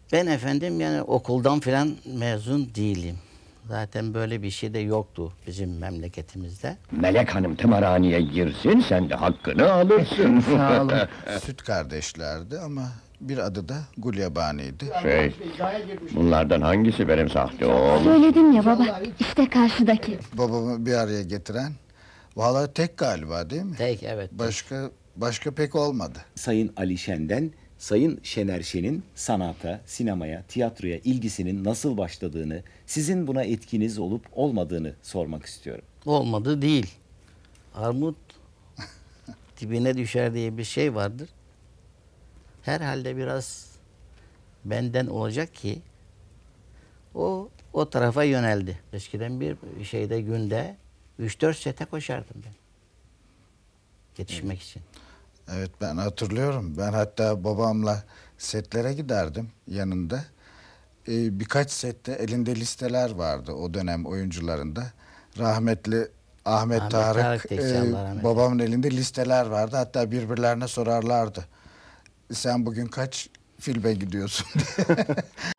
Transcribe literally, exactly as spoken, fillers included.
Ben efendim yani okuldan filan mezun değilim. Zaten böyle bir şey de yoktu bizim memleketimizde. Melek Hanım tımarhaneye girsin, sen de hakkını alırsın. Sağ olun. Süt kardeşlerdi ama bir adı da Gulyabani'ydi. Şey, bunlardan hangisi benim sahte oğlum? Söyledim ya baba, işte karşıdaki. Babamı bir araya getiren, vallahi tek galiba değil mi? Tek evet. tek. Başka başka pek olmadı. Sayın Ali Şen'den Sayın Şener Şen'in sanata, sinemaya, tiyatroya ilgisinin nasıl başladığını, sizin buna etkiniz olup olmadığını sormak istiyorum. Olmadı değil. Armut dibine düşer diye bir şey vardır. Herhalde biraz benden olacak ki o o tarafa yöneldi. Eskiden bir şeyde günde üç dört sete koşardım ben. Yetişmek için. Evet, ben hatırlıyorum. Ben hatta babamla setlere giderdim yanında. Ee, birkaç sette elinde listeler vardı o dönem oyuncularında. Rahmetli Ahmet, Ahmet Tarık, Tarık Tekçi, e, Allah rahmet babamın elinde listeler vardı. Hatta birbirlerine sorarlardı. Sen bugün kaç filme gidiyorsun diye.